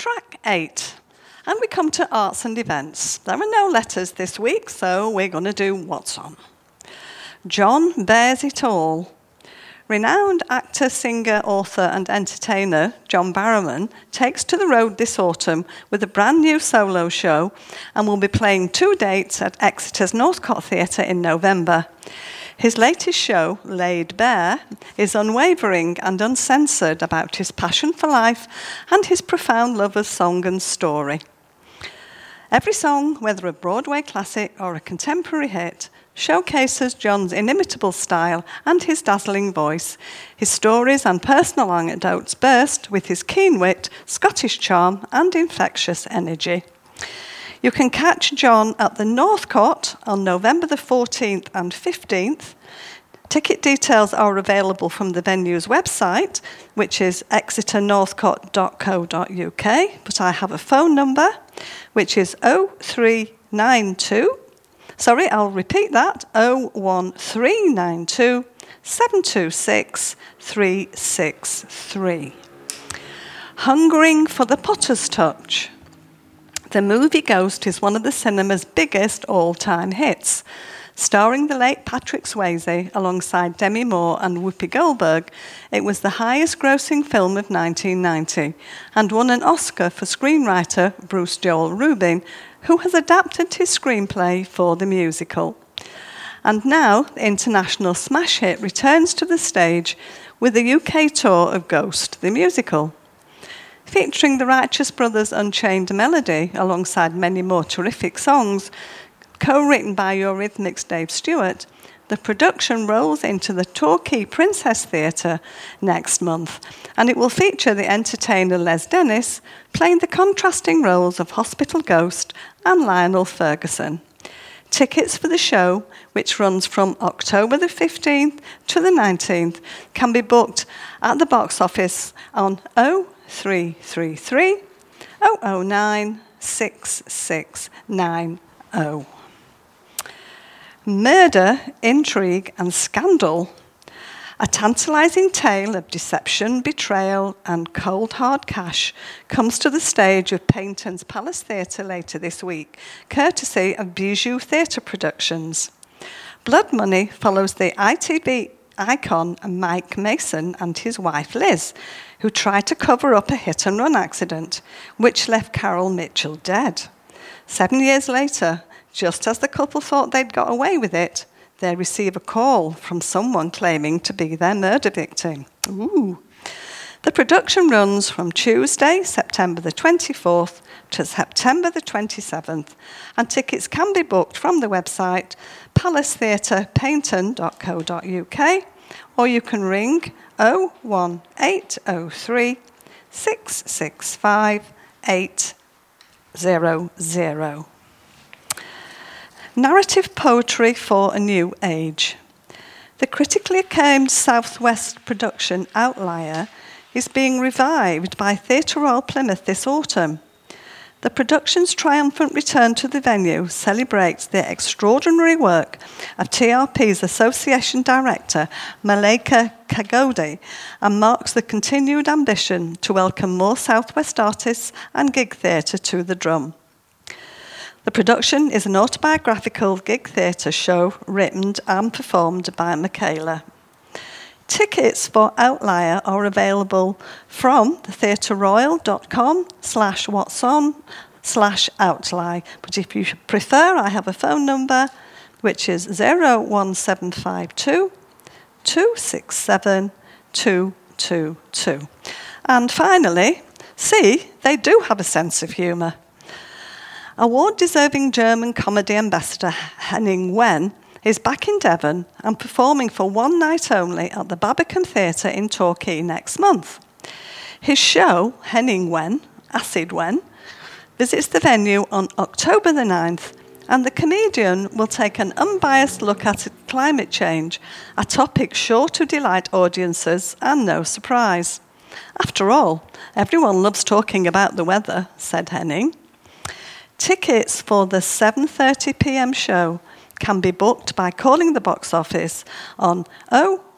track 8. And we come to arts and events. There are no letters this week, so we're going to do What's On. John bears it all. Renowned actor, singer, author and entertainer John Barrowman takes to the road this autumn with a brand new solo show and will be playing 2 dates at Exeter's Northcote Theatre in November. His latest show, Laid Bare, is unwavering and uncensored about his passion for life and his profound love of song and story. Every song, whether a Broadway classic or a contemporary hit, showcases John's inimitable style and his dazzling voice. His stories and personal anecdotes burst with his keen wit, Scottish charm and infectious energy. You can catch John at the Northcote on November the 14th and 15th. Ticket details are available from the venue's website, which is exeternorthcote.co.uk, but I have a phone number, which is 0392. I'll repeat that, 01392 726 363. Hungering for the Potter's Touch. The movie Ghost is one of the cinema's biggest all-time hits. Starring the late Patrick Swayze alongside Demi Moore and Whoopi Goldberg, it was the highest-grossing film of 1990 and won an Oscar for screenwriter Bruce Joel Rubin, who has adapted his screenplay for the musical. And now, the international smash hit returns to the stage with the UK tour of Ghost, the musical. Featuring the Righteous Brothers' Unchained Melody, alongside many more terrific songs, co-written by Eurythmics' Dave Stewart, the production rolls into the Torquay Princess Theatre next month, and it will feature the entertainer Les Dennis playing the contrasting roles of Hospital Ghost and Lionel Ferguson. Tickets for the show, which runs from October the 15th to the 19th, can be booked at the box office on 0333 009 6690. Murder, intrigue and scandal. A tantalising tale of deception, betrayal and cold hard cash comes to the stage of Paignton's Palace Theatre later this week, courtesy of Bijou Theatre Productions. Blood Money follows the ITV icon Mike Mason and his wife Liz, who tried to cover up a hit-and-run accident, which left Carol Mitchell dead. 7 years later, just as the couple thought they'd got away with it, they receive a call from someone claiming to be their murder victim. Ooh. The production runs from Tuesday, September the 24th to September the 27th, and tickets can be booked from the website palacetheatrepaignton.co.uk, or you can ring 01803 665 800. Narrative poetry for a new age. The critically acclaimed Southwest production Outlier is being revived by Theatre Royal Plymouth this autumn. The production's triumphant return to the venue celebrates the extraordinary work of TRP's Association Director, Malika Kagodi, and marks the continued ambition to welcome more Southwest artists and gig theatre to the drum. The production is an autobiographical gig theatre show written and performed by Michaela. Tickets for Outlier are available from theatreroyal.com/whatson/outlie. But if you prefer, I have a phone number, which is 01752 267 222. And finally, see, they do have a sense of humour. Award-deserving German comedy ambassador Henning Wen is back in Devon and performing for one night only at the Barbican Theatre in Torquay next month. His show, Henning Wen, Acid Wen, visits the venue on October the 9th, and the comedian will take an unbiased look at climate change, a topic sure to delight audiences and no surprise. After all, everyone loves talking about the weather, said Henning. Tickets for the 7:30pm show can be booked by calling the box office on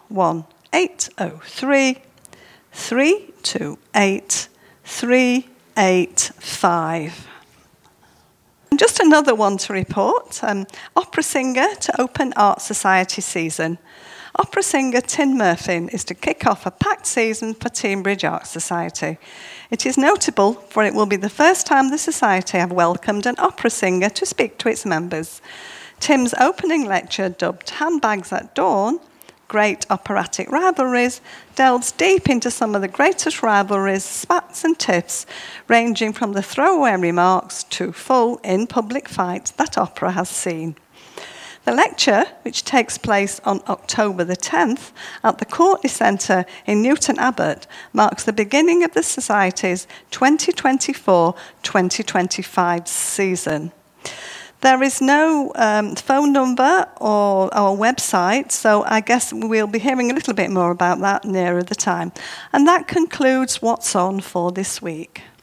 01803 328 3 185. And just another one to report, opera singer to open Art Society season. Opera singer Tin Murphy is to kick off a packed season for Teignbridge Art Society. It is notable for it will be the first time the Society have welcomed an opera singer to speak to its members. Tim's opening lecture, dubbed Handbags at Dawn, Great Operatic Rivalries, delves deep into some of the greatest rivalries, spats and tiffs, ranging from the throwaway remarks to full in-public fights that opera has seen. The lecture, which takes place on October the 10th at the Courtney Centre in Newton Abbot, marks the beginning of the Society's 2024-2025 season. There is no phone number or website, so I guess we'll be hearing a little bit more about that nearer the time. And that concludes What's On for this week.